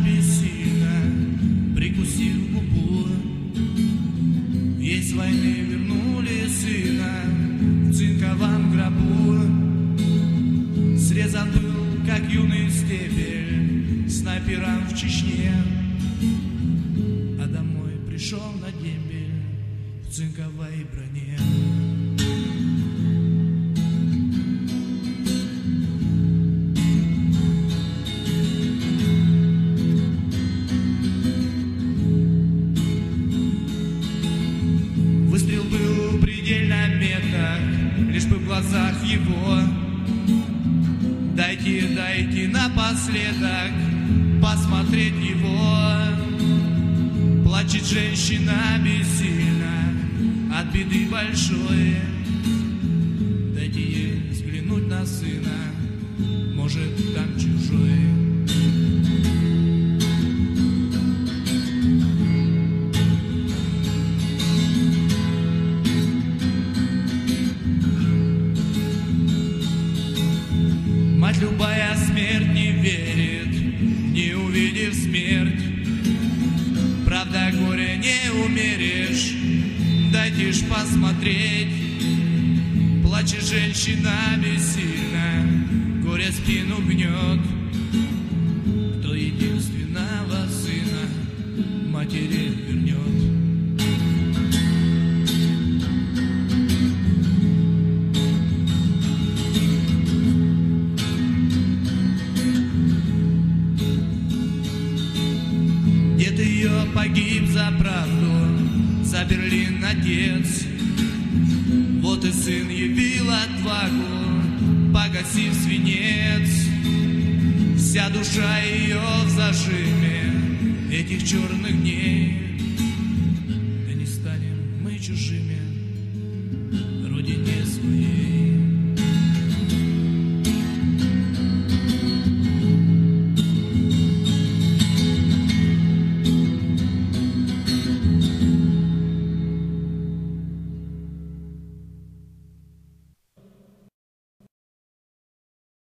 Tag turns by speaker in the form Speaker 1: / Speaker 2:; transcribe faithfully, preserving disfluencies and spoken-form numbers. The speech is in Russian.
Speaker 1: бессильно, прикусив губу. Ей с войны вернули сына в цинковом гробу. Срезан был, как юный стебель, снайпером в Чечне, а домой пришел на дембель в цинковой броне. Выстрел был предельно меток, лишь бы в глазах его. Дайте, дайте напоследок посмотреть его. Плачет женщина бессильно от беды большой. Дайте ей взглянуть на сына, может, там чужой. Мать любая смерть не верит, не увидев смерть. Правда, горе не умерешь, дайте ж посмотреть. Плачет женщина бессильно, горе спину гнет. Кто единственного сына матери вернет? Дед ее погиб за правду, за Берлин отец. Вот и сын явил отвагу, погасив свинец. Вся душа ее в зажиме этих черных дней. Да не станем мы чужими